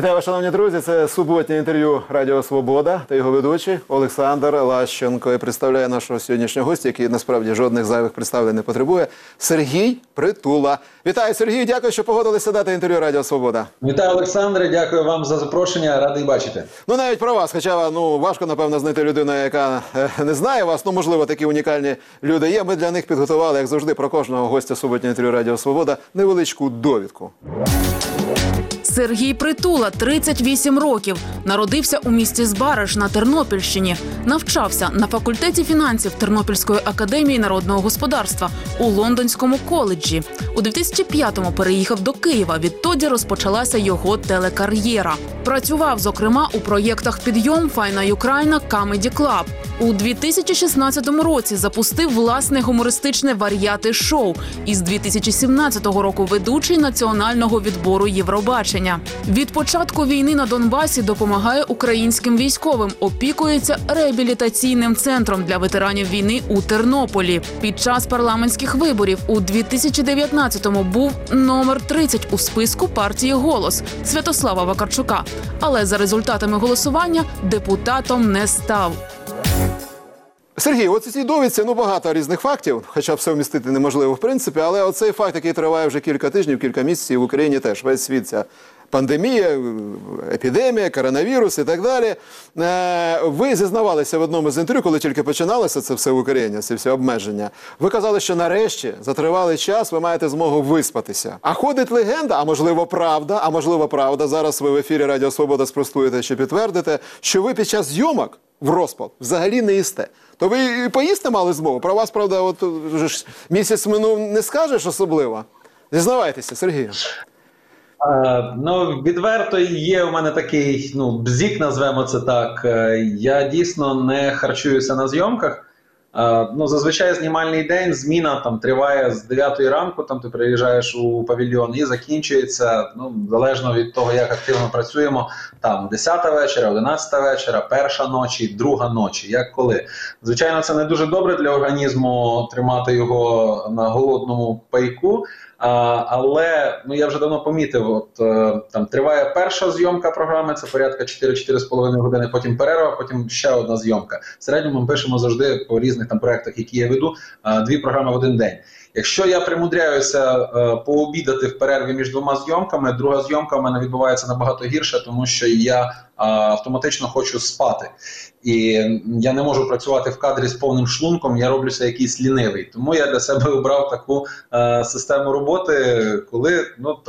Вітаю вас, шановні друзі. Це суботнє інтерв'ю Радіо Свобода та його ведучий Олександр Лащенко. І представляє нашого сьогоднішнього гостя, який насправді жодних зайвих представлень не потребує, Сергій Притула. Вітаю, Сергій, дякую, що погодилися дати інтерв'ю Радіо Свобода. Вітаю, Олександре, дякую вам за запрошення, радий бачити. Ну, навіть про вас, хоча, важко, напевно, знайти людину, яка не знає вас, можливо, такі унікальні люди є. Ми для них підготували, як завжди, про кожного гостя суботнього інтерв'ю Радіо Свобода невеличку довідку. Сергій Притула, 38 років. Народився у місті Збараж на Тернопільщині. Навчався на факультеті фінансів Тернопільської академії народного господарства у Лондонському коледжі. У 2005-му переїхав до Києва. Відтоді розпочалася його телекар'єра. Працював, зокрема, у проєктах «Підйом», «Файна Юкраїна», «Камеді Клаб». У 2016 році запустив власне гумористичне варіати-шоу. Із 2017 року ведучий національного відбору Євробачення. Від початку війни на Донбасі допомагає українським військовим, опікується реабілітаційним центром для ветеранів війни у Тернополі. Під час парламентських виборів у 2019-му був номер 30 у списку партії «Голос» Святослава Вакарчука. Але за результатами голосування депутатом не став. Сергій, от у цій довідці багато різних фактів, хоча все вмістити неможливо в принципі, але оцей факт, який триває вже кілька тижнів, кілька місяців в Україні теж, весь світ, ця пандемія, епідемія, коронавірус і так далі. Ви зізнавалися в одному з інтерв'ю, коли тільки починалося це все в Україні, ці всі обмеження. Ви казали, що нарешті, за тривалий час, ви маєте змогу виспатися. А ходить легенда, а можливо правда, зараз ви в ефірі Радіо Свобода спростуєте чи підтвердите, що ви під час зйомок в розпал взагалі не їсте. То ви і поїсти мали змогу? Про вас, правда, от вже ж місяць минув, не скажеш особливо? Зізнавайтеся, Сергію. Відверто є у мене такий, бзік, назвемо це так. Я дійсно не харчуюся на зйомках. Зазвичай знімальний день, зміна триває з 9 ранку, ти приїжджаєш у павільйон і закінчується, залежно від того, як активно працюємо, 10 вечора, 11 вечора, 1 ночі, 2 ночі, як коли. Звичайно, це не дуже добре для організму тримати його на голодному пайку, але я вже давно помітив, триває перша зйомка програми, це порядка 4-4,5 години, потім перерва, потім ще одна зйомка. В середньому ми пишемо завжди по різних проєктах, які я веду, 2 програми в один день. Якщо я примудряюся пообідати в перерві між 2 зйомками, друга зйомка в мене відбувається набагато гірше, тому що я автоматично хочу спати. І я не можу працювати в кадрі з повним шлунком, я роблюся якийсь лінивий. Тому я для себе обрав таку систему роботи, коли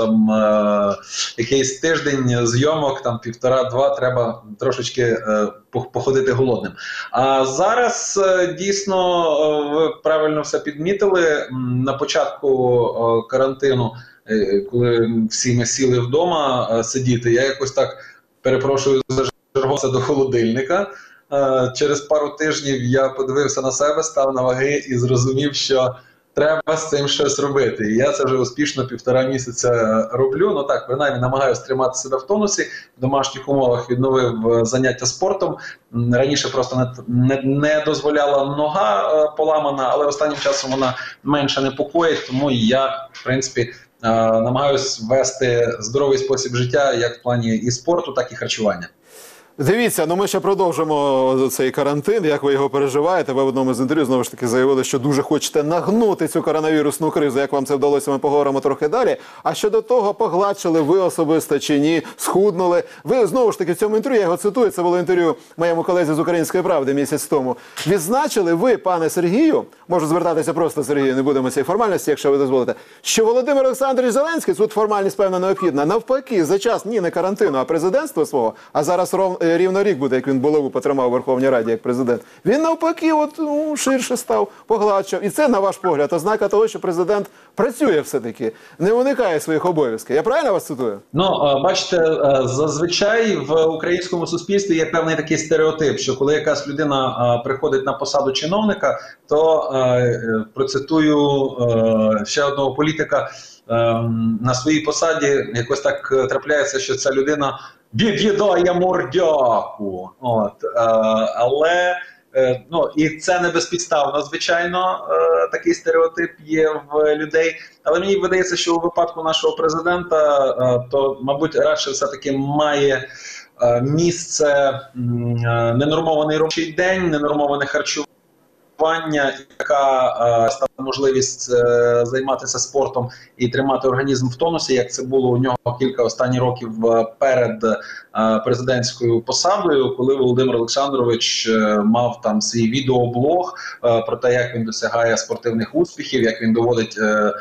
якийсь тиждень зйомок, 1,5-2, треба трошечки походити голодним. А зараз дійсно ви правильно все підмітили. На початку карантину, коли всі ми сіли вдома сидіти, я якось так, перепрошую, зажергався до холодильника. Через пару тижнів я подивився на себе, став на ваги і зрозумів, що треба з цим щось робити. І я це вже успішно 1,5 місяця роблю. Принаймні намагаюся тримати себе в тонусі. В домашніх умовах відновив заняття спортом. Раніше просто не дозволяла нога поламана, але останнім часом вона менше непокоїть, тому я, в принципі, намагаюся вести здоровий спосіб життя як в плані і спорту, так і харчування. Дивіться, ми ще продовжимо цей карантин, як ви його переживаєте. Ви в одному з інтерв'ю знову ж таки заявили, що дуже хочете нагнути цю коронавірусну кризу. Як вам це вдалося, ми поговоримо трохи далі. А щодо того, погладшили ви особисто чи ні, схуднули. Ви знову ж таки в цьому інтерв'ю, я його цитую, це було інтерв'ю моєму колезі з «Української правди» місяць тому. Відзначили ви, пане Сергію, можу звертатися просто Сергію, не будемо цієї формальності, якщо ви дозволите, що Володимир Олександрович Зеленський, тут формальність певна необхідна, навпаки, за час не карантину, а президентства свого, а зараз рівно рік буде, як він булаву потримав у Верховній Раді як президент. Він навпаки ширше став, погладшав. І це, на ваш погляд, ознака того, що президент працює все-таки, не уникає своїх обов'язків. Я правильно вас цитую? Бачите, зазвичай в українському суспільстві є певний такий стереотип, що коли якась людина приходить на посаду чиновника, то, процитую ще одного політика, на своїй посаді якось так трапляється, що ця людина від'їдає мордяку. І це не безпідставно, звичайно, такий стереотип є в людей. Але мені видається, що у випадку нашого президента, то, мабуть, радше все-таки має місце ненормований робочий день, ненормоване харчування, яка стала можливість займатися спортом і тримати організм в тонусі, як це було у нього кілька останніх років перед президентською посадою, коли Володимир Олександрович мав там свій відеоблог про те, як він досягає спортивних успіхів, як він доводить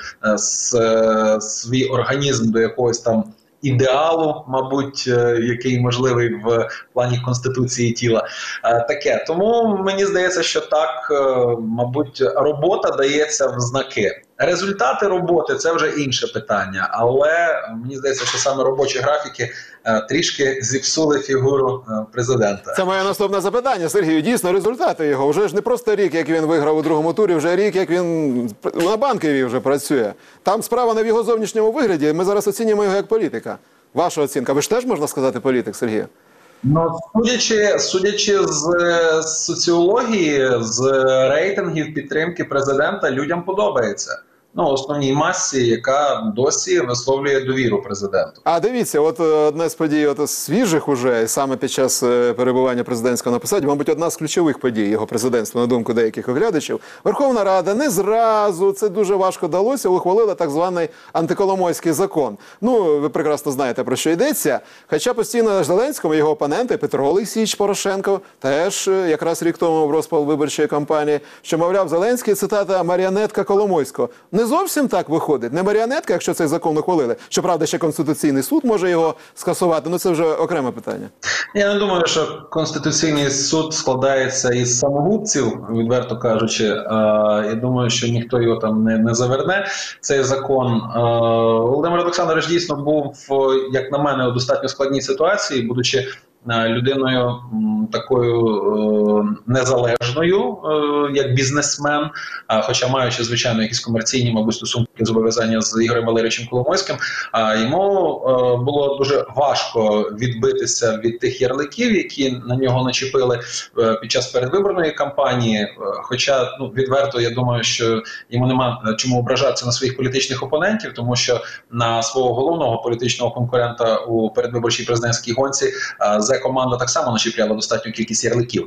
свій організм до якогось там ідеалу, мабуть, який можливий в плані конституції тіла. Таке. Тому мені здається, що так, мабуть, робота дається в знаки. Результати роботи – це вже інше питання, але мені здається, що саме робочі графіки трішки зіпсули фігуру президента. Це моє наступне запитання, Сергію. Дійсно, результати його. Вже ж не просто рік, як він виграв у другому турі, вже рік, як він на Банковій вже працює. Там справа не в його зовнішньому вигляді, ми зараз оцінюємо його як політика. Ваша оцінка. Ви ж теж, можна сказати, політик, Сергію? Ну, судячи з соціології, з рейтингів підтримки президента, людям подобається. Ну, основній масі, яка досі висловлює довіру президенту. А дивіться, от одна з подій свіжих уже, саме під час перебування президентського на посаді, мабуть, одна з ключових подій його президентства, на думку деяких оглядачів. Верховна Рада не зразу, це дуже важко далося, ухвалила так званий антиколомойський закон. Ну, ви прекрасно знаєте, про що йдеться. Хоча постійно Зеленському його опоненти Петро Олексійович Порошенко теж якраз рік тому в розпал виборчої кампанії, що, мовляв, Зеленський, цитата, маріонетка Коломойського. Не зовсім так виходить. Не маріонетка, якщо цей закон ухвалили. Щоправда, ще Конституційний суд може його скасувати. Ну, це вже окреме питання. Я не думаю, що Конституційний суд складається із самогубців, відверто кажучи. Я думаю, що ніхто його там не заверне, цей закон. Володимир Олександрович дійсно був, як на мене, у достатньо складній ситуації, будучи людиною такою незалежною, як бізнесмен, хоча маючи, звичайно, якісь комерційні, мабуть, стосунки, зобов'язання з Ігорем Валерійовичем Коломойським, йому було дуже важко відбитися від тих ярликів, які на нього начепили під час передвиборної кампанії. Хоча, відверто, я думаю, що йому нема чому ображатися на своїх політичних опонентів, тому що на свого головного політичного конкурента у передвиборчій президентській гонці команда так само начіпляла достатню кількість ярликів.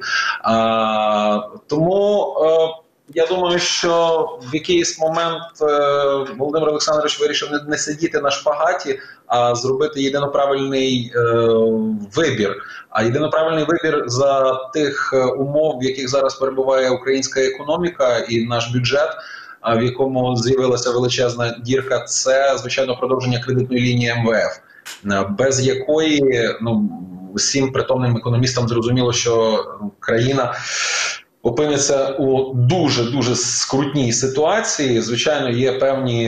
Тому я думаю, що в якийсь момент Володимир Олександрович вирішив не сидіти на шпагаті, а зробити єдиноправильний вибір. А єдиноправильний вибір за тих умов, в яких зараз перебуває українська економіка і наш бюджет, в якому з'явилася величезна дірка, це, звичайно, продовження кредитної лінії МВФ, без якої, усім притомним економістам зрозуміло, що країна опиниться у дуже-дуже скрутній ситуації. Звичайно, є певні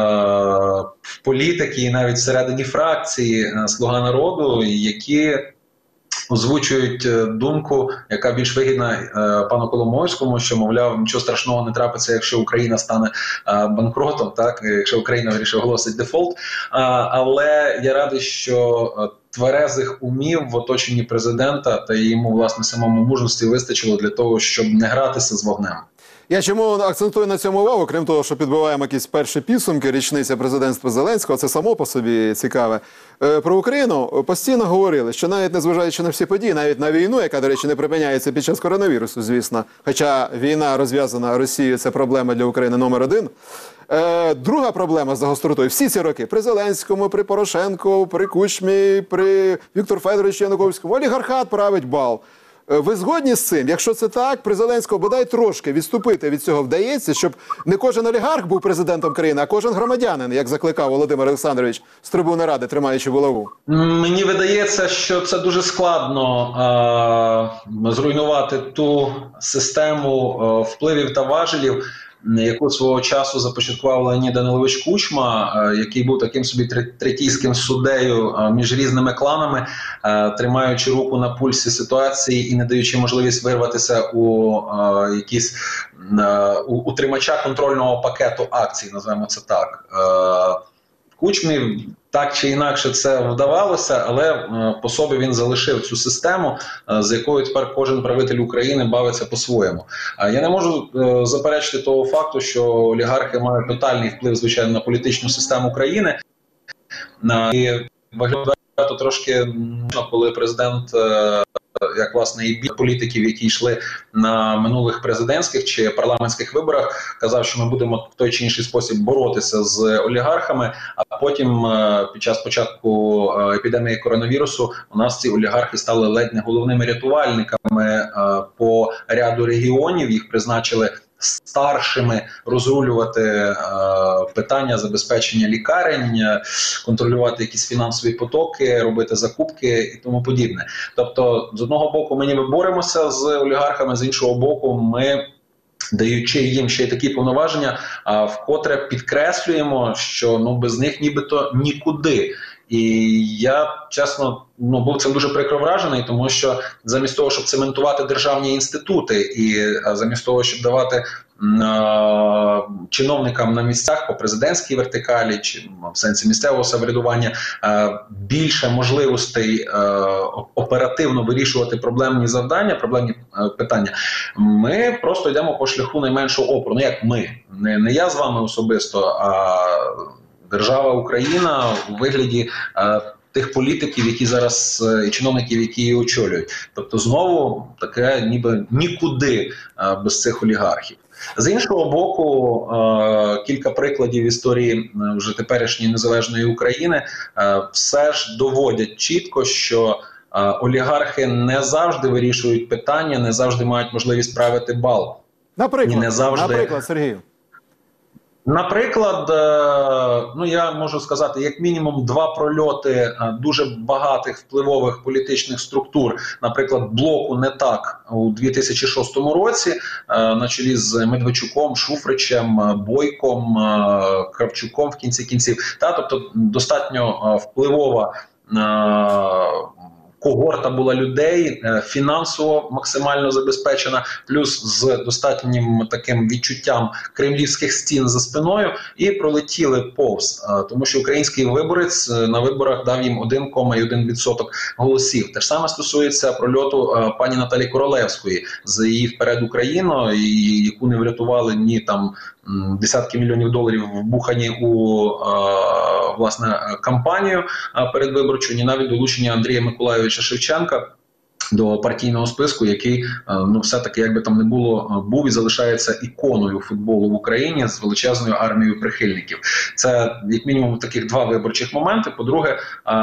політики і навіть всередині фракції «Слуга народу», які озвучують думку, яка більш вигідна пану Коломойському, що, мовляв, нічого страшного не трапиться, якщо Україна стане банкротом, так, якщо Україна вирішить оголосить дефолт. Але я радий, що тверезих умів в оточенні президента та йому, власне, самому мужності вистачило для того, щоб не гратися з вогнем. Я чому акцентую на цьому увагу, крім того, що підбиваємо якісь перші підсумки, річниця президентства Зеленського, це само по собі цікаве. Про Україну постійно говорили, що навіть незважаючи на всі події, навіть на війну, яка, до речі, не припиняється під час коронавірусу, звісно, хоча війна розв'язана Росією – це проблема для України номер один. Друга проблема за гостротою всі ці роки при Зеленському, при Порошенку, при Кучмі, при Віктору Федоровичу Януковському олігархат править бал. Ви згодні з цим? Якщо це так, при Зеленського бодай трошки відступити від цього вдається, щоб не кожен олігарх був президентом країни, а кожен громадянин, як закликав Володимир Олександрович з трибуни Ради, тримаючи булаву? Мені видається, що це дуже складно зруйнувати ту систему впливів та важелів, яку свого часу започаткував Леонід Данилович Кучма, який був таким собі третійським суддею між різними кланами, тримаючи руку на пульсі ситуації і не даючи можливість вирватися у тримача контрольного пакету акцій, називаємо це так. Кучмі так чи інакше це вдавалося, але по собі він залишив цю систему, з якою тепер кожен правитель України бавиться по-своєму. Я не можу заперечити того факту, що олігархи мають тотальний вплив, звичайно, на політичну систему країни. І виглядає трошки, коли президент, як власне і політиків, які йшли на минулих президентських чи парламентських виборах, казав, що ми будемо в той чи інший спосіб боротися з олігархами, а потім під час початку епідемії коронавірусу у нас ці олігархи стали ледь не головними рятувальниками по ряду регіонів, їх призначили старшими розрулювати питання забезпечення лікарень, контролювати якісь фінансові потоки, робити закупки і тому подібне. Тобто, з одного боку, ми ніби боремося з олігархами, з іншого боку, ми, даючи їм ще й такі повноваження, вкотре підкреслюємо, що без них нібито нікуди. І я, чесно, був цим дуже прикро вражений, тому що замість того, щоб цементувати державні інститути і замість того, щоб давати чиновникам на місцях по президентській вертикалі чи в сенсі місцевого самоврядування більше можливостей оперативно вирішувати проблемні завдання, проблемні питання, ми просто йдемо по шляху найменшого опору. Як ми, не я з вами особисто, а держава Україна у вигляді тих політиків, які зараз, і чиновників, які її очолюють. Тобто знову таке ніби нікуди без цих олігархів. З іншого боку, кілька прикладів історії вже теперішньої незалежної України все ж доводять чітко, що олігархи не завжди вирішують питання, не завжди мають можливість правити бал. Наприклад, Сергію. Наприклад, я можу сказати, як мінімум 2 прольоти дуже багатих впливових політичних структур, наприклад, блоку «Не так» у 2006 році, на чолі з Медведчуком, Шуфричем, Бойком, Кравчуком в кінці кінців. Тобто достатньо впливова когорта була людей, фінансово максимально забезпечена, плюс з достатнім таким відчуттям кремлівських стін за спиною, і пролетіли повз. Тому що український виборець на виборах дав їм 1,1% голосів. Те ж саме стосується прольоту пані Наталі Королевської з її «Вперед Україно», яку не врятували ні там десятки мільйонів доларів вбухані у власне кампанію передвиборчу, ні навіть долучення Андрія Миколайовича Шевченка до партійного списку, який, все-таки, як би там не було, був і залишається іконою футболу в Україні з величезною армією прихильників. Це, як мінімум, таких 2 виборчих моменти. По-друге,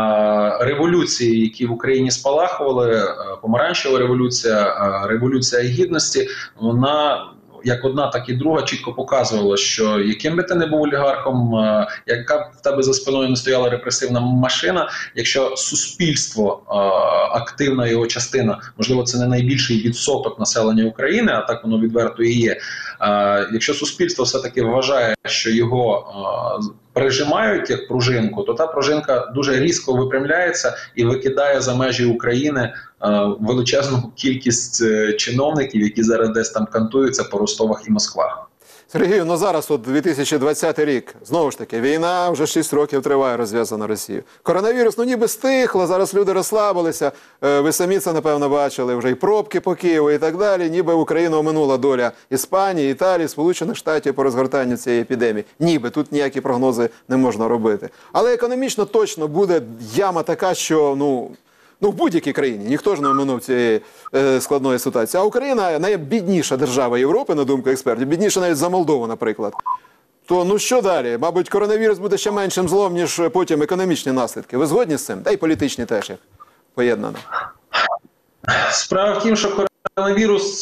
революції, які в Україні спалахували, помаранчева революція, революція гідності, вона як одна, так і друга чітко показувала, що яким би ти не був олігархом, яка б в тебе за спиною не стояла репресивна машина, якщо суспільство, активна його частина, можливо, це не найбільший відсоток населення України, а так воно відверто і є, якщо суспільство все-таки вважає, що його прижимають як пружинку, то та пружинка дуже різко випрямляється і викидає за межі України величезну кількість чиновників, які зараз десь там кантуються по Ростовах і Москвах. Сергію, зараз 2020 рік, знову ж таки, війна вже 6 років триває, розв'язана Росією. Коронавірус, ніби стихло, зараз люди розслабилися, ви самі це, напевно, бачили, вже і пробки по Києву і так далі, ніби Україну оминула доля Іспанії, Італії, Сполучених Штатів по розгортанню цієї епідемії. Ніби, тут ніякі прогнози не можна робити. Але економічно точно буде яма така, що, в будь-якій країні. Ніхто ж не оминув цієї складної ситуації. А Україна найбідніша держава Європи, на думку експертів, бідніша навіть за Молдову, наприклад. То, що далі? Мабуть, коронавірус буде ще меншим злом, ніж потім економічні наслідки. Ви згодні з цим? Та й політичні теж, як поєднано. Справа в тім, що коронавірус,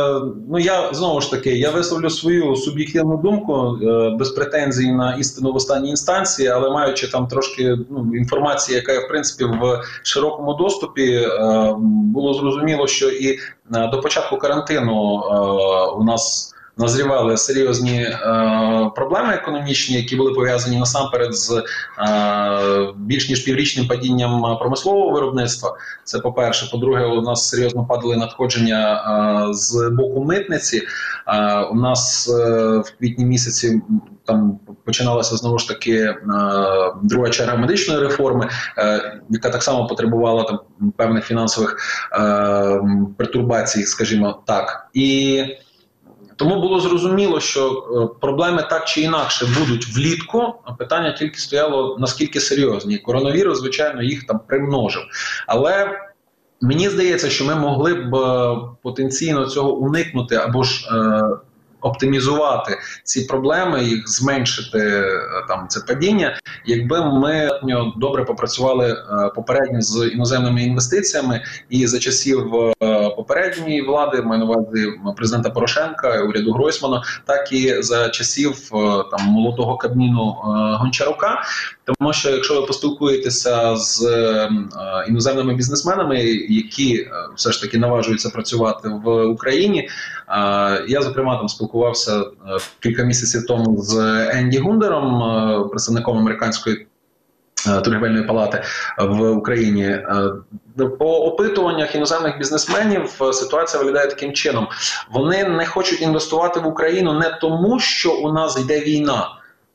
я знову ж таки, я висловлю свою суб'єктивну думку, без претензій на істину в останній інстанції, але маючи там трошки інформації, яка в принципі в широкому доступі, було зрозуміло, що і до початку карантину у нас назрівали серйозні проблеми економічні, які були пов'язані насамперед з більш ніж піврічним падінням промислового виробництва. Це по-перше. По-друге, у нас серйозно падали надходження з боку митниці. У нас в квітні місяці там починалася знову ж таки друга черга медичної реформи, яка так само потребувала там певних фінансових пертурбацій, скажімо так. І тому було зрозуміло, що проблеми так чи інакше будуть влітку, а питання тільки стояло, наскільки серйозні. Коронавірус, звичайно, їх там примножив. Але мені здається, що ми могли б потенційно цього уникнути або ж оптимізувати ці проблеми, їх зменшити там це падіння, якби ми добре попрацювали попередньо з іноземними інвестиціями і за часів попередньої влади, маю на увазі президента Порошенка, уряду Гройсмана, так і за часів там молодого Кабміну Гончарука. Тому що якщо ви поспілкуєтеся з іноземними бізнесменами, які все ж таки наважуються працювати в Україні, я, зокрема, там спілкувався кілька місяців тому з Енді Гундером, представником американської торгівельної палати в Україні. По опитуваннях іноземних бізнесменів ситуація виглядає таким чином. Вони не хочуть інвестувати в Україну не тому, що у нас йде війна.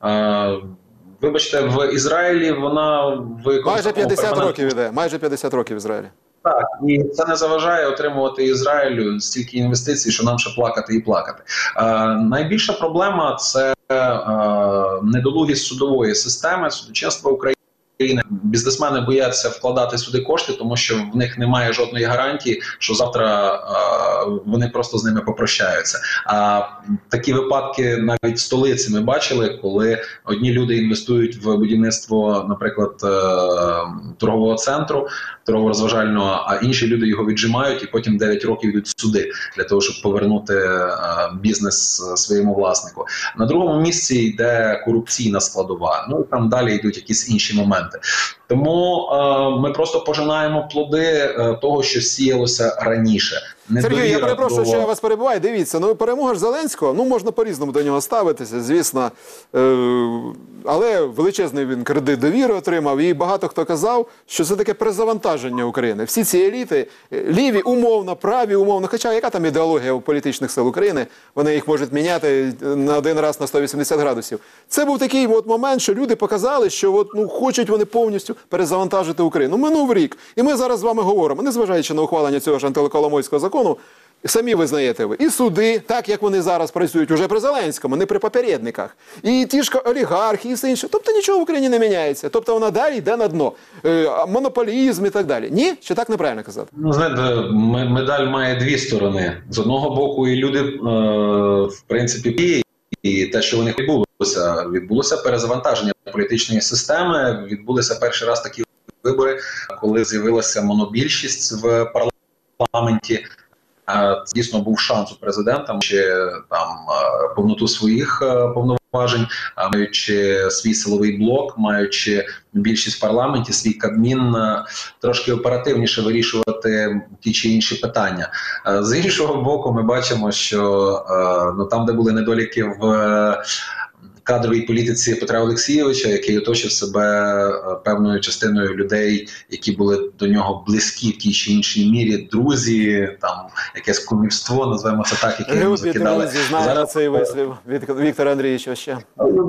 Вибачте, в Ізраїлі вона... Майже 50 років іде, майже 50 років в Ізраїлі. Так, і це не заважає отримувати Ізраїлю стільки інвестицій, що нам ще плакати і плакати. Найбільша проблема – це недолугість судової системи, судочинства України. Бізнесмени бояться вкладати сюди кошти, тому що в них немає жодної гарантії, що завтра вони просто з ними попрощаються. А такі випадки навіть в столиці ми бачили, коли одні люди інвестують в будівництво, наприклад, торгового центру, торгово-розважального, а інші люди його віджимають і потім 9 років йдуть в суди для того, щоб повернути бізнес своєму власнику. На другому місці йде корупційна складова. Ну і там далі йдуть якісь інші моменти. Тому ми просто пожинаємо плоди того, що сіялося раніше. Сергій, я перепрошую, що я вас перебиваю. Дивіться, перемога ж Зеленського, можна по-різному до нього ставитися, звісно. Але величезний він кредит довіри отримав, і багато хто казав, що це таке перезавантаження України. Всі ці еліти, ліві умовно, праві умовно, хоча яка там ідеологія у політичних сил України, вони їх можуть міняти на один раз на 180 градусів. Це був такий момент, що люди показали, що хочуть вони повністю перезавантажити Україну. Минув рік, і ми зараз з вами говоримо, незважаючи на ухвалення цього ж антиколомойського закону, самі визнаєте ви, і суди, так як вони зараз працюють уже при Зеленському, не при попередниках, і ті ж олігархи, і все інше. Тобто нічого в Україні не міняється. Тобто вона далі йде на дно. Монополізм і так далі. Ні? Чи так неправильно казати? Знаєте, медаль має дві сторони. З одного боку і люди, в принципі, і те, що вони відбулося перезавантаження політичної системи, відбулися перший раз такі вибори, коли з'явилася монобільшість в парламенті. Це дійсно був шанс у президента, маючи там повноту своїх повноважень, маючи свій силовий блок, маючи більшість в парламенті, свій Кабмін, трошки оперативніше вирішувати ті чи інші питання. З іншого боку, ми бачимо, що там, де були недоліки в кадровій політиці Петра Олексійовича, який оточив себе певною частиною людей, які були до нього близькі в тій чи іншій мірі, друзі, там якесь кумівство, назвемо це так, яке йому закидали. Друзі, знаємо цей вислів від Віктора Андрійовича ще.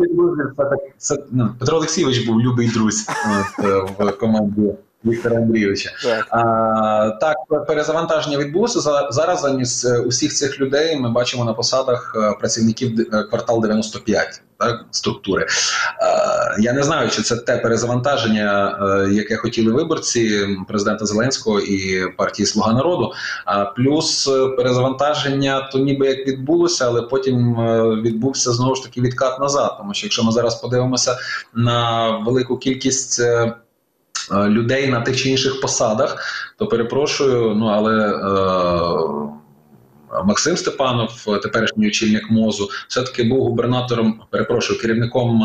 Петро Олексійович був любий друзь в команді Віктора Андрійовича. Так, перезавантаження відбулося. Зараз замість усіх цих людей ми бачимо на посадах працівників квартал 95, так, структури. Я не знаю, чи це те перезавантаження, яке хотіли виборці президента Зеленського і партії «Слуга народу». Плюс перезавантаження то ніби як відбулося, але потім відбувся знову ж таки відкат назад. Тому що якщо ми зараз подивимося на велику кількість людей на тих чи інших посадах, то перепрошую, але Максим Степанов, теперішній очільник МОЗу, все-таки був губернатором, керівником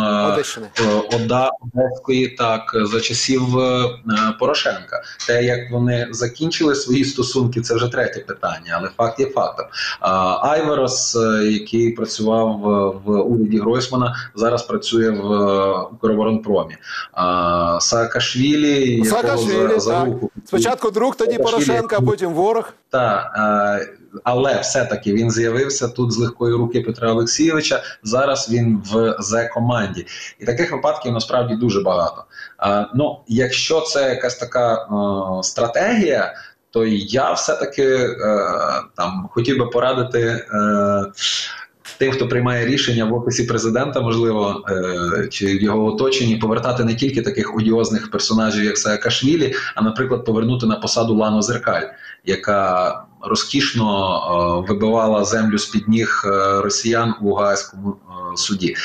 Одеської, так, за часів Порошенка. Те, як вони закінчили свої стосунки, це вже третє питання, але факт є фактом. Айварос, який працював в уряді Гройсмана, зараз працює в Укроборонпромі. Саакашвілі, якого за руку... Спочатку друг, тоді Порошенка, а потім ворог. Так, але все-таки він з'явився тут з легкої руки Петра Олексійовича, зараз він в Зе-команді. І таких випадків насправді дуже багато. Ну, якщо це якась така стратегія, то я все-таки там хотів би порадити тим, хто приймає рішення в Офісі Президента, можливо, чи в його оточенні, повертати не тільки таких одіозних персонажів, як Саакашвілі, а, наприклад, повернути на посаду Лану Зеркаль, яка розкішно вибивала землю з-під ніг росіян у Гаазькому суді.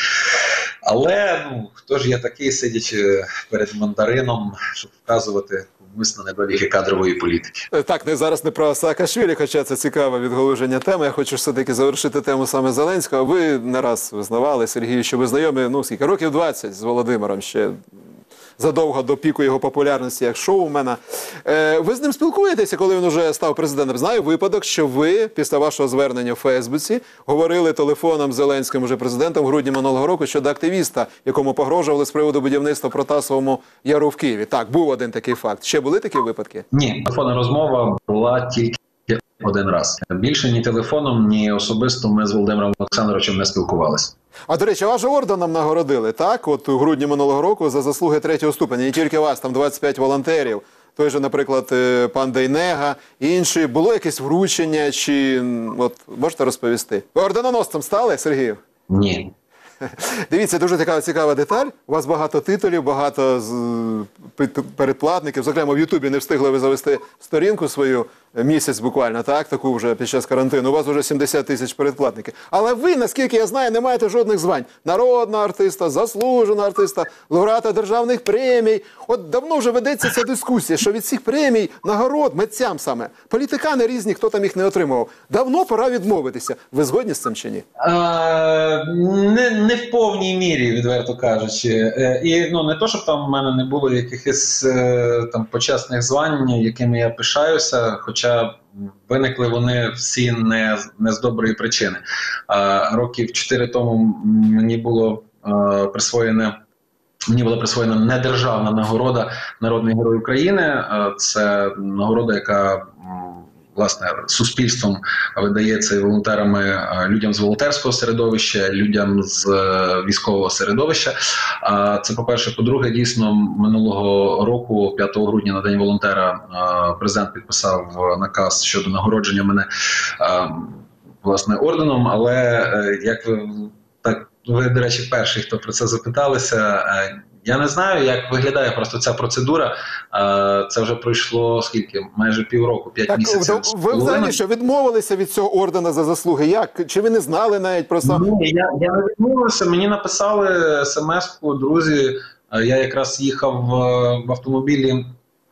Але, ну, хто ж я такий, сидячи перед мандарином, щоб вказувати комусь на недоліки кадрової політики? Так, не зараз не про Саакашвілі, хоча це цікаве відгалуження теми. Я хочу все-таки завершити тему саме Зеленського. Ви не раз визнавали, Сергію, що ви знайомі, ну, скільки, років 20 з Володимиром, ще задовго до піку його популярності як шоумена. Ви з ним спілкуєтеся, коли він уже став президентом? Знаю випадок, що ви після вашого звернення в Фейсбуці говорили телефоном з Зеленським, уже президентом, в грудні минулого року щодо активіста, якому погрожували з приводу будівництва в Протасовому Яру в Києві. Так, був один такий факт. Ще були такі випадки? Ні, телефонна розмова була тільки один раз. Більше ні телефоном, ні особисто ми з Володимиром Олександровичем не спілкувалися. А, до речі, вас же орденом нагородили, так? От у грудні минулого року за заслуги 3-го ступеня. Не тільки вас, там 25 волонтерів. Той же, наприклад, пан Дейнега, інші. Було якесь вручення, чи, от, можете розповісти? Ви орденоносцем стали, Сергію? Ні. Дивіться, дуже така цікава деталь. У вас багато титулів, багато передплатників. Зокрема, в Ютубі не встигли ви завести сторінку свою місяць буквально, так? Таку вже під час карантину. У вас вже 70 тисяч передплатників. Але ви, наскільки я знаю, не маєте жодних звань. Народного артиста, заслуженого артиста, лауреата державних премій. От давно вже ведеться ця дискусія, що від цих премій, нагород, митцям саме, політикани різні, хто там їх не отримував. Давно пора відмовитися. Ви згодні з цим чи ні? Не в повній мірі, відверто кажучи. І не то, щоб там в мене не було якихось там почесних звань, якими я пишаюся, хоча виникли вони всі не з доброї причини. Років 4 тому мені була присвоєна недержавна нагорода Народний Герой України. Це нагорода, яка власне суспільством видається і волонтерами людям з волонтерського середовища, людям з військового середовища. Це, по-перше. По-друге, дійсно, минулого року, 5 грудня, на День волонтера, президент підписав наказ щодо нагородження мене власне орденом, але як ви, до речі, перший, хто про це запиталися, я не знаю, як виглядає просто ця процедура. Це вже пройшло, скільки? Майже півроку, 5 місяців. Ви взагалі що, відмовилися від цього ордена за заслуги? Як? Чи ви не знали навіть просто? Ні, я не відмовився. Мені написали смс-ку, друзі. Я якраз їхав в автомобілі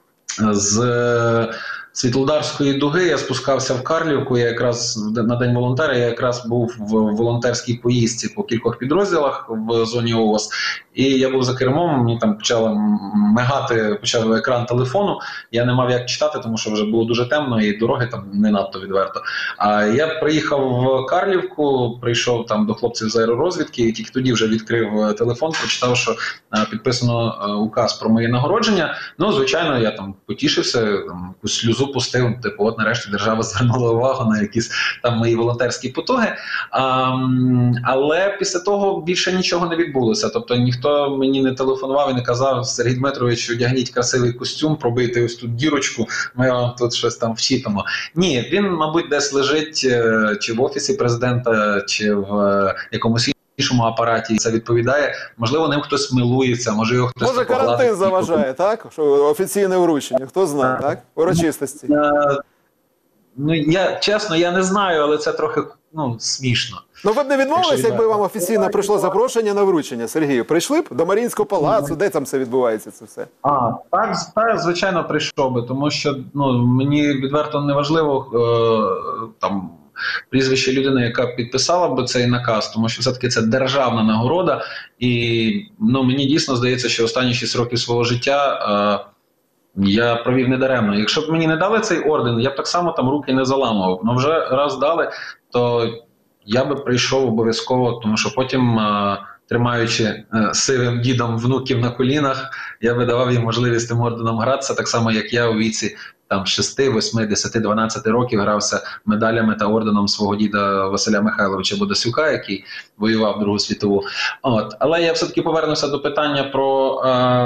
з Світлодарської дуги, я спускався в Карлівку, я якраз на День волонтера, я якраз був в волонтерській поїздці по кількох підрозділах в зоні ООС, і я був за кермом, мені там почав екран телефону, я не мав як читати, тому що вже було дуже темно і дороги там не надто відверто. А я приїхав в Карлівку, прийшов там до хлопців з аеророзвідки, і тільки тоді вже відкрив телефон, прочитав, що підписано указ про моє нагородження. Ну, звичайно, я там потішився, якусь сльозу пустив, типу, от нарешті держава звернула увагу на якісь там мої волонтерські потуги. Але після того більше нічого не відбулося. Тобто ніхто мені не телефонував і не казав: Сергій Дмитрович, одягніть красивий костюм, пробийте ось тут дірочку, ми вам тут щось там вчіпимо. Ні, він, мабуть, десь лежить чи в Офісі Президента, чи в якомусь іншому апараті, це відповідає. Можливо, ним хтось милується, може його хтось... Може, карантин заважає, так? Що офіційне вручення, хто знає, так? Урочистості. Ну, я не знаю, але це трохи, смішно. Ну, ви б не відмовилися, якби вам офіційно прийшло запрошення на вручення, Сергію? Прийшли б до Маріїнського палацу, де там це відбувається, це все? Так, звичайно, прийшов би, тому що, мені відверто не важливо, там, прізвище людини, яка підписала б цей наказ, тому що все-таки це державна нагорода, і мені дійсно здається, що останні 6 років свого життя я провів недаремно. Якщо б мені не дали цей орден, я б так само там руки не заламував. Но вже раз дали, то я би прийшов обов'язково, тому що потім, тримаючи сивим дідом внуків на колінах, я би давав їм можливість тим орденом гратися, так само, як я у віці 6, 8, 10, 12 років грався медалями та орденом свого діда Василя Михайловича Бодасюка, який воював Другу світову. Але я все-таки повернуся до питання про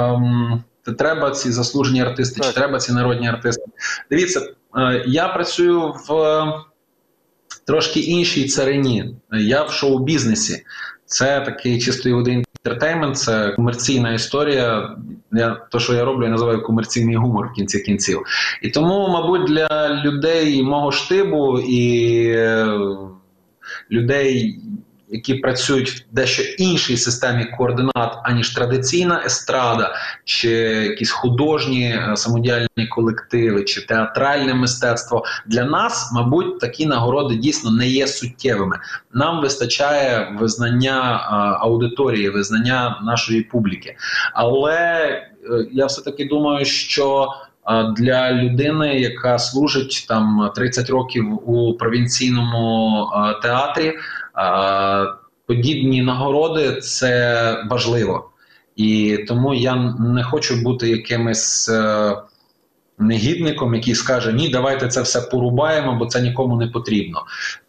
треба ці заслужені артисти, чи треба ці народні артисти. Дивіться, я працюю в трошки іншій царині. Я в шоу-бізнесі. Це такий чистої води інтертеймент, це комерційна історія. То, що я роблю, я називаю комерційний гумор в кінці кінців. І тому, мабуть, для людей мого штибу і людей, які працюють в дещо іншій системі координат, аніж традиційна естрада, чи якісь художні самодіяльні колективи, чи театральне мистецтво. Для нас, мабуть, такі нагороди дійсно не є суттєвими. Нам вистачає визнання аудиторії, визнання нашої публіки. Але я все-таки думаю, що для людини, яка служить 30 років у провінційному театрі, подібні нагороди – це важливо. І тому я не хочу бути якимось негідником, який скаже: ні, давайте це все порубаємо, бо це нікому не потрібно.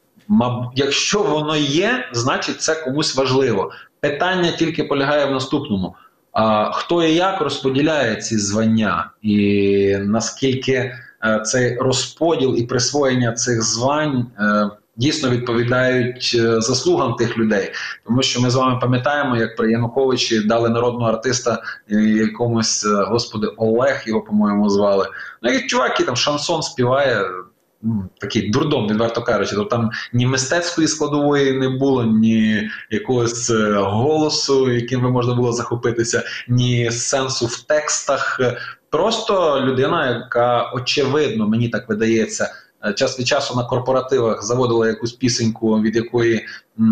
Якщо воно є, значить це комусь важливо. Питання тільки полягає в наступному. Хто і як розподіляє ці звання, і наскільки цей розподіл і присвоєння цих звань дійсно відповідають заслугам тих людей. Тому що ми з вами пам'ятаємо, як при Януковичі дали народного артиста якомусь, господи, Олег його, по-моєму, звали. Якийсь чувак, який там шансон співає, такий дурдом, відверто кажучи. Тобто там ні мистецької складової не було, ні якогось голосу, яким би можна було захопитися, ні сенсу в текстах. Просто людина, яка, очевидно, мені так видається, час від часу на корпоративах заводила якусь пісеньку, від якої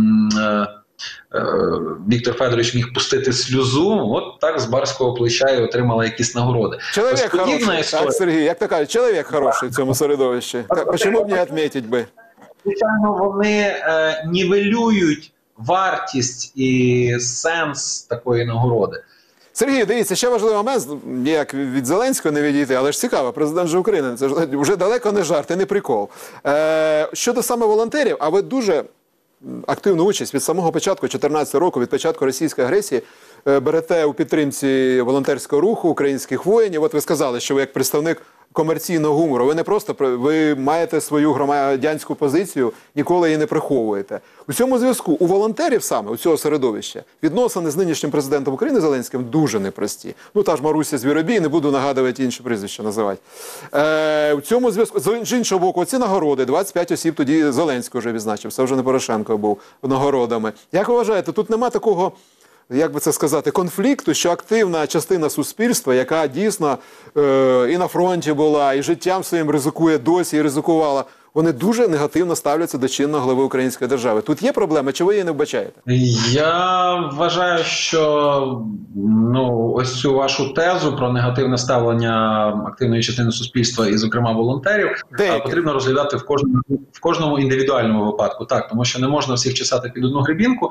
Віктор Федорович міг пустити сльозу, от так з барського плеча і отримала якісь нагороди. Чоловік хороший, так, Сергій, як то кажуть, чоловік хороший в цьому середовищі. Чому б не відмітити би? Звичайно, вони нівелюють вартість і сенс такої нагороди. Сергій, дивіться, ще важливий момент, ніяк від Зеленського не відійти, але ж цікаво, президент же України, це ж вже далеко не жарт і не прикол. Щодо саме волонтерів, а ви дуже активну участь від самого початку 2014 року, від початку російської агресії, берете у підтримці волонтерського руху українських воїнів. От ви сказали, що ви як представник комерційного гумору, ви не просто, ви маєте свою громадянську позицію, ніколи її не приховуєте. У цьому зв'язку у волонтерів саме, у цього середовища, відносини з нинішнім президентом України Зеленським дуже непрості. Та ж Маруся Звіробій, не буду нагадувати інші прізвища називати. У цьому зв'язку, з іншого боку, ці нагороди, 25 осіб тоді Зеленський вже відзначив, це вже не Порошенко був нагородами. Як ви вважаєте, тут нема такого, як би це сказати, конфлікту, що активна частина суспільства, яка дійсно і на фронті була, і життям своїм ризикує досі, і ризикувала, вони дуже негативно ставляться до чинного глави української держави. Тут є проблема, чи ви її не вбачаєте? Я вважаю, що ось цю вашу тезу про негативне ставлення активної частини суспільства і, зокрема, волонтерів, потрібно розглядати в кожному індивідуальному випадку. Так, тому що не можна всіх чесати під одну гребінку,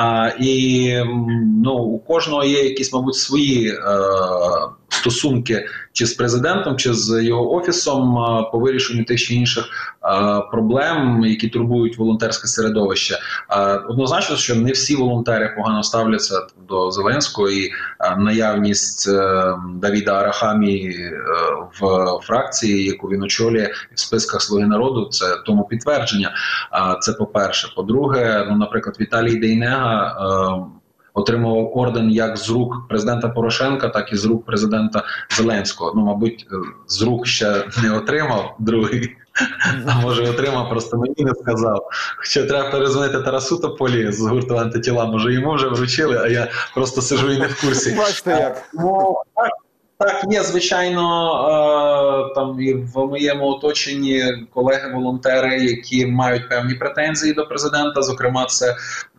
і у кожного є якісь, мабуть, свої стосунки чи з президентом, чи з його офісом по вирішенню тих чи інших проблем, які турбують волонтерське середовище. Однозначно, що не всі волонтери погано ставляться до Зеленського, і наявність Давіда Арахамії в фракції, яку він очолює в списках «Слуги народу», це тому підтвердження. Це по-перше. По-друге, наприклад, Віталій Дейнега отримував орден як з рук президента Порошенка, так і з рук президента Зеленського. Мабуть, з рук ще не отримав другий, а може отримав, просто мені не сказав. Хоча треба перезвонити Тарасу Тополі з гурту «Антитіла», може йому вже вручили, а я просто сиджу і не в курсі. Бачите як. Так, є, звичайно, там і в моєму оточенні колеги-волонтери, які мають певні претензії до президента. Зокрема, це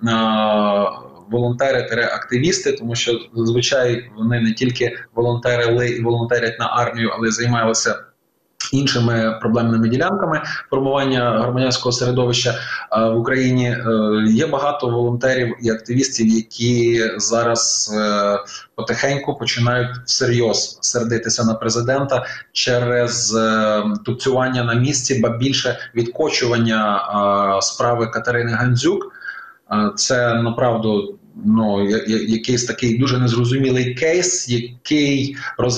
волонтери-активісти, тому що зазвичай вони не тільки волонтерили і волонтерять на армію, але й займалися іншими проблемними ділянками формування громадянського середовища в Україні. Є багато волонтерів і активістів, які зараз потихеньку починають всерйоз сердитися на президента через тупцювання на місці, ба більше відкочування справи Катерини Гандзюк. Це, направду, якийсь такий дуже незрозумілий кейс, який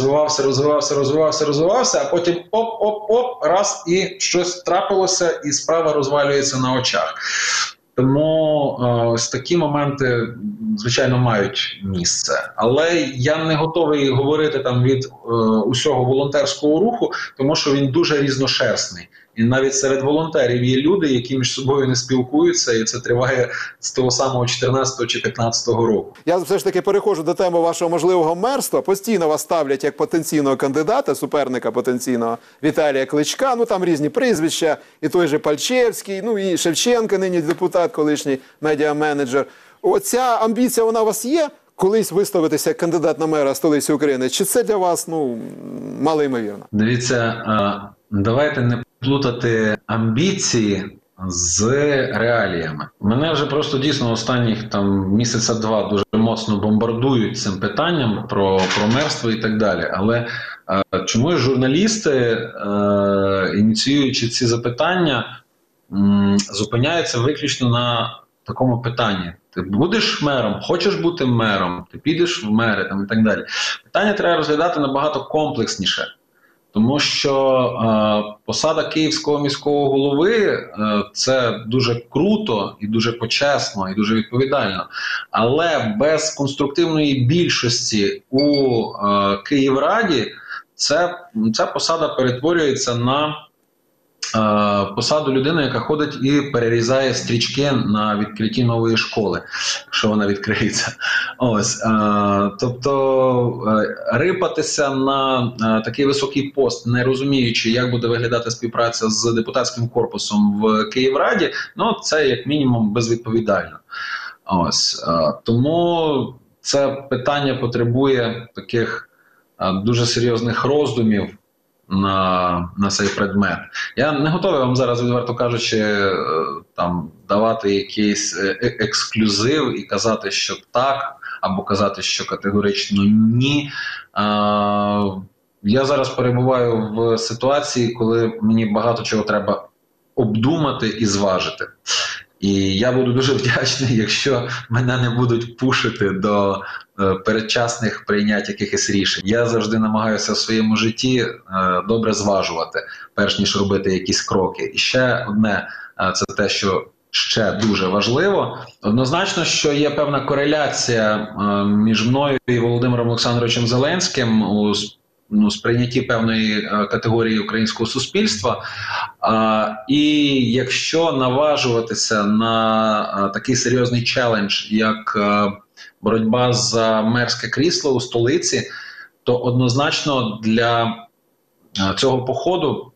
розвивався, а потім оп-оп-оп, раз, і щось трапилося, і справа розвалюється на очах. Тому ось такі моменти, звичайно, мають місце. Але я не готовий говорити там від усього волонтерського руху, тому що він дуже різношерстний. І навіть серед волонтерів є люди, які між собою не спілкуються, і це триває з того самого 14 чи 15 року. Я все ж таки переходжу до теми вашого можливого мерства. Постійно вас ставлять як потенційного кандидата, суперника потенційного Віталія Кличка. Ну там різні прізвища, і той же Пальчевський, ну і Шевченко, нині депутат, колишній медіаменеджер. Оця амбіція, вона у вас є? Колись виставитися як кандидат на мера столиці України? Чи це для вас, мало ймовірно? Дивіться, давайте не плутати амбіції з реаліями. Мене вже просто дійсно останніх місяця-два дуже моцно бомбардують цим питанням про мерство і так далі. Але чомусь журналісти, ініціюючи ці запитання, зупиняються виключно на такому питанні. Ти будеш мером, хочеш бути мером, ти підеш в мери і так далі. Питання треба розглядати набагато комплексніше. Тому що посада Київського міського голови – це дуже круто і дуже почесно, і дуже відповідально. Але без конструктивної більшості у Київраді ця посада перетворюється на посаду людини, яка ходить і перерізає стрічки на відкритті нової школи, якщо вона відкриється. Тобто рипатися на такий високий пост, не розуміючи, як буде виглядати співпраця з депутатським корпусом в Київраді, це як мінімум безвідповідально. Тому це питання потребує таких дуже серйозних роздумів на цей предмет. Я не готовий вам зараз, відверто кажучи, давати якийсь ексклюзив і казати, що так, або казати, що категорично ні. Я зараз перебуваю в ситуації, коли мені багато чого треба обдумати і зважити. І я буду дуже вдячний, якщо мене не будуть пушити до передчасних прийнять якихось рішень. Я завжди намагаюся в своєму житті добре зважувати, перш ніж робити якісь кроки. І ще одне, це те, що ще дуже важливо. Однозначно, що є певна кореляція між мною і Володимиром Олександровичем Зеленським у сприйнятті певної категорії українського суспільства. І якщо наважуватися на такий серйозний челендж, як боротьба за мерське крісло у столиці, то однозначно для цього походу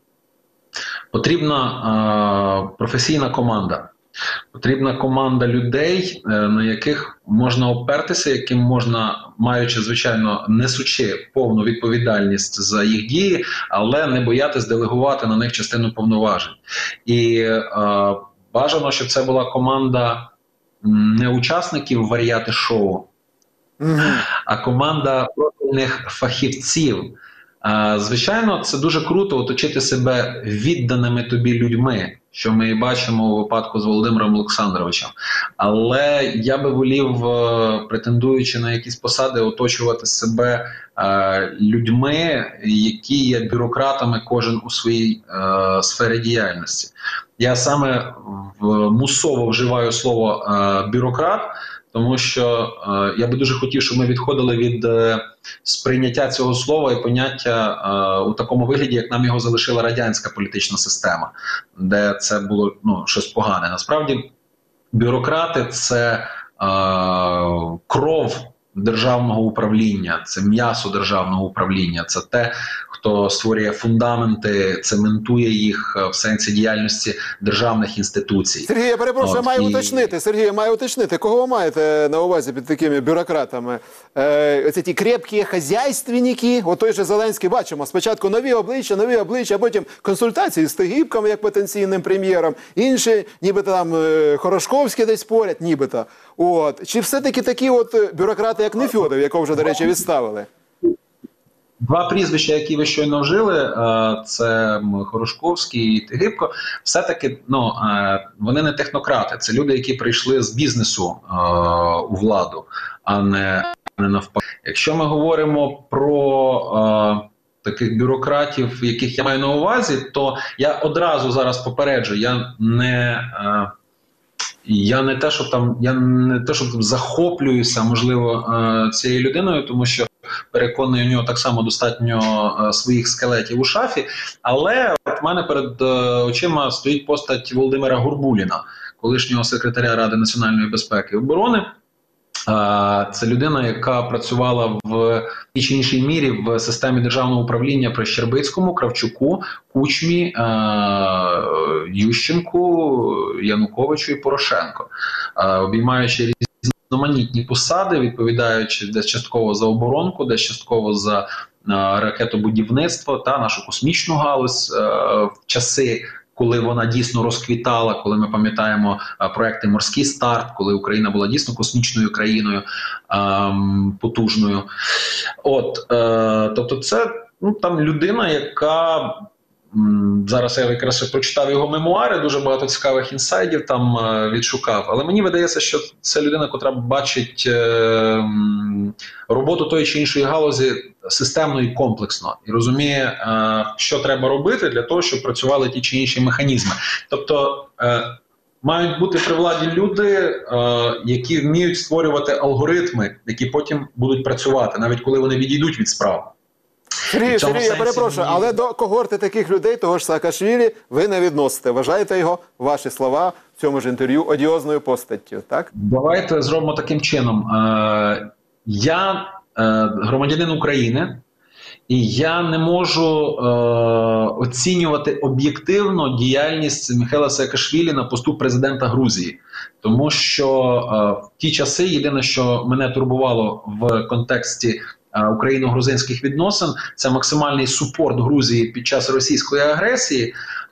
потрібна професійна команда. Потрібна команда людей, на яких можна опертися, яким можна, маючи, звичайно, несучи повну відповідальність за їх дії, але не боятись делегувати на них частину повноважень. І бажано, щоб це була команда не учасників варіати-шоу, а команда профільних фахівців. Звичайно, це дуже круто оточити себе відданими тобі людьми, що ми і бачимо у випадку з Володимиром Олександровичем. Але я би волів, претендуючи на якісь посади, оточувати себе людьми, які є бюрократами, кожен у своїй сфері діяльності. Я саме мусово вживаю слово «бюрократ», тому що я би дуже хотів, щоб ми відходили від сприйняття цього слова і поняття у такому вигляді, як нам його залишила радянська політична система, де це було щось погане. Насправді, бюрократи – це кров державного управління, це м'ясо державного управління, це те, хто створює фундаменти, цементує їх в сенсі діяльності державних інституцій. Сергій, я перепрошую, я маю уточнити, кого ви маєте на увазі під такими бюрократами? Оці ті крепкі хазяйственники, от той же Зеленський, бачимо, спочатку нові обличчя, а потім консультації з Тигіпком, як потенційним прем'єром, інші, нібито там Хорошковський десь поряд, нібито. От. Чи все-таки такі от бюрократи, як Нефьодов, якого вже, до речі, відставили? Два прізвища, які ви щойно вжили, це Хорошковський і Тигіпко, все-таки вони не технократи, це люди, які прийшли з бізнесу у владу, а не навпаки. Якщо ми говоримо про таких бюрократів, яких я маю на увазі, то я одразу зараз попереджу, я не те, що захоплююся, можливо, цією людиною, тому що переконую, у нього так само достатньо своїх скелетів у шафі, але в мене перед очима стоїть постать Володимира Горбуліна, колишнього секретаря Ради національної безпеки і оборони. Це людина, яка працювала в тій чи іншій мірі в системі державного управління при Щербицькому, Кравчуку, Кучмі, Ющенку, Януковичу і Порошенко, обіймаючи різноманітні посади, відповідаючи десь частково за оборонку, десь частково за ракетобудівництво та нашу космічну галузь в часи, коли вона дійсно розквітала, коли ми пам'ятаємо проекти «Морський старт», коли Україна була дійсно космічною країною потужною. Тобто це там людина, яка... Зараз я якраз прочитав його мемуари, дуже багато цікавих інсайдів там відшукав. Але мені видається, що це людина, котра бачить роботу тої чи іншої галузі системно і комплексно. І розуміє, що треба робити для того, щоб працювали ті чи інші механізми. Тобто мають бути при владі люди, які вміють створювати алгоритми, які потім будуть працювати, навіть коли вони відійдуть від справ. Сергій, я перепрошую, але до когорти таких людей, того ж Саакашвілі, ви не відносите. Вважаєте його, ваші слова в цьому ж інтерв'ю, одіозною постаттю, так? Давайте зробимо таким чином. Я громадянин України, і я не можу оцінювати об'єктивно діяльність Михайла Саакашвілі на посту президента Грузії. Тому що в ті часи єдине, що мене турбувало в контексті україно-грузинських відносин, це максимальний супорт Грузії під час російської агресії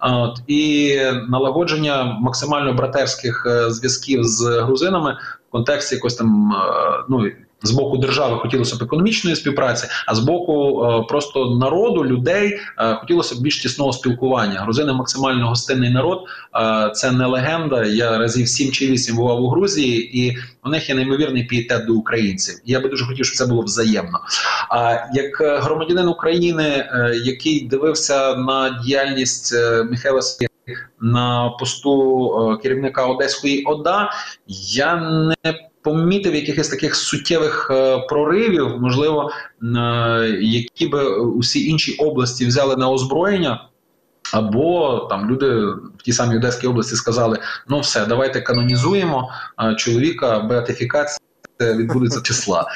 і налагодження максимально братерських зв'язків з грузинами в контексті якось там, з боку держави хотілося б економічної співпраці, а з боку просто народу, людей хотілося б більш тісного спілкування. Грузини максимально гостинний народ, це не легенда. Я разів 7 чи 8 бував у Грузії, і у них є неймовірний пієтет до українців. І я би дуже хотів, щоб це було взаємно. Як громадянин України, який дивився на діяльність Михайла Саакашвілі на посту керівника Одеської ОДА, я не помітив якихось таких суттєвих проривів, можливо, які би усі інші області взяли на озброєння, або там люди в тій самій Одеській області сказали, все, давайте канонізуємо чоловіка, беатифікація відбудеться числа.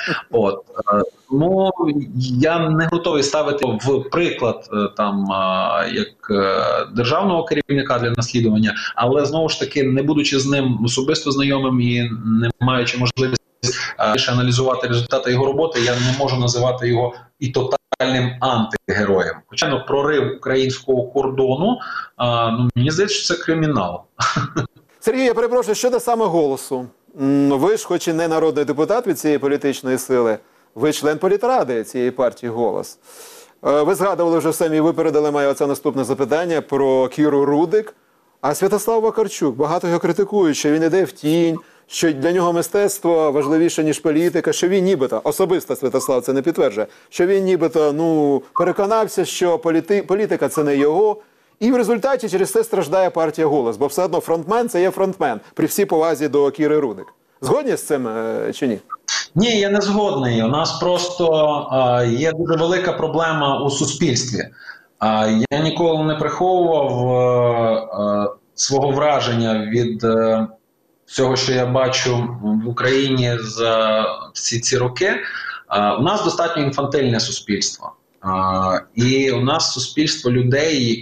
Тому я не готовий ставити в приклад як державного керівника для наслідування, але знову ж таки, не будучи з ним особисто знайомим і не маючи можливості більше аналізувати результати його роботи, я не можу називати його і тотальним антигероєм. Хоча прорив українського кордону, мені здається, що це кримінал. Сергій, я перепрошую, щодо саме «Голосу». Ви ж, хоч і не народний депутат від цієї політичної сили, ви член політради цієї партії «Голос». Ви згадували вже самі, ви передали моє оце наступне запитання про Кіру Рудик. А Святослав Вакарчук, багато його критикують, що він іде в тінь, що для нього мистецтво важливіше, ніж політика, що він нібито, особисто Святослав це не підтверджує, що він нібито переконався, що політика – це не його. І в результаті через це страждає партія «Голос», бо все одно фронтмен – це є фронтмен, при всій повазі до Кіри Рудик. Згодні з цим чи ні? Ні, я не згодний. У нас просто є дуже велика проблема у суспільстві. Я ніколи не приховував свого враження від всього, що я бачу в Україні за всі ці роки, у нас достатньо інфантильне суспільство. І у нас суспільство людей,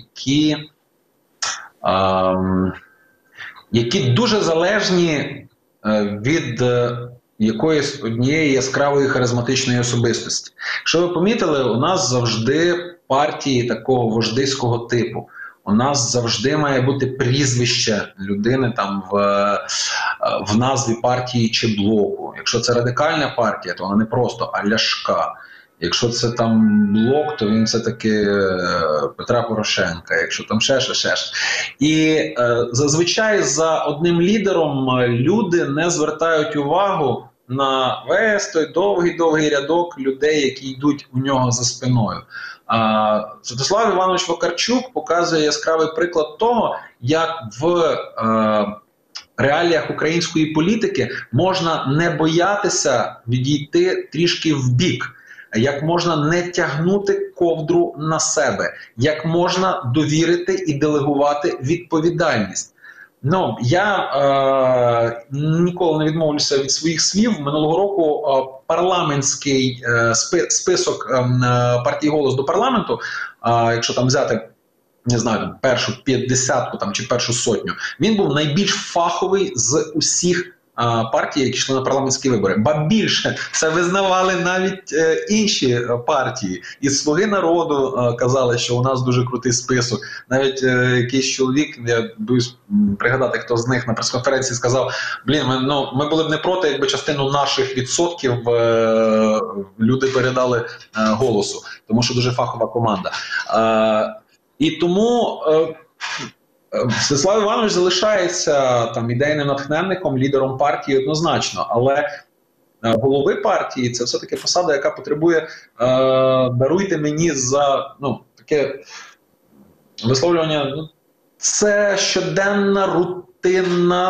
які дуже залежні від якоїсь однієї яскравої харизматичної особистості. Якщо ви помітили, у нас завжди партії такого вождиського типу. У нас завжди має бути прізвище людини там в назві партії чи блоку. Якщо це радикальна партія, то вона не просто, а Ляшка. Якщо це там блок, то він все-таки Петра Порошенка. Якщо там ще. І зазвичай за одним лідером люди не звертають увагу на весь той довгий рядок людей, які йдуть у нього за спиною. Святослав Іванович Вакарчук показує яскравий приклад того, як в реаліях української політики можна не боятися відійти трішки вбік, як можна не тягнути ковдру на себе, як можна довірити і делегувати відповідальність. Ну, я ніколи не відмовлюся від своїх слів. Минулого року парламентський список партії «Голос» до парламенту, якщо там взяти, не знаю, там, першу 50-ку там, чи першу сотню, він був найбільш фаховий з усіх партій, які йшли на парламентські вибори. Ба більше, це визнавали навіть інші партії. І «Слуги народу» казали, що у нас дуже крутий список. Навіть якийсь чоловік, я боюсь пригадати, хто з них на прес-конференції сказав, ми були б не проти, якби частину наших відсотків люди передали «Голосу», тому що дуже фахова команда. І тому Святослав Іванович залишається там ідейним натхненником, лідером партії однозначно, але голови партії – це все-таки посада, яка потребує, даруйте мені за таке висловлювання, це щоденна, рутинна,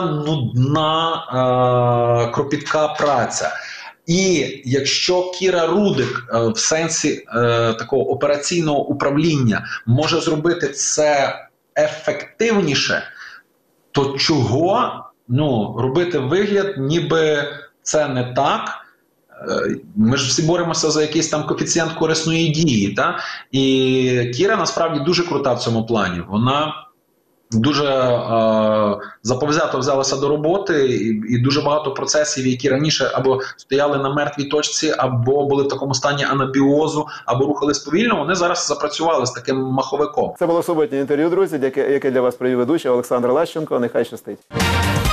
нудна, кропітка праця. І якщо Кіра Рудик в сенсі такого операційного управління може зробити це ефективніше, то чого робити вигляд, ніби це не так? Ми ж всі боремося за якийсь там коефіцієнт корисної дії. Та? І Кіра насправді дуже крута в цьому плані. Вона дуже заповзято взялася до роботи, і дуже багато процесів, які раніше або стояли на мертвій точці, або були в такому стані анабіозу, або рухались повільно, вони зараз запрацювали з таким маховиком. Це було суботнє інтерв'ю, друзі, яке для вас провів ведучий Олександр Лащенко. Нехай щастить.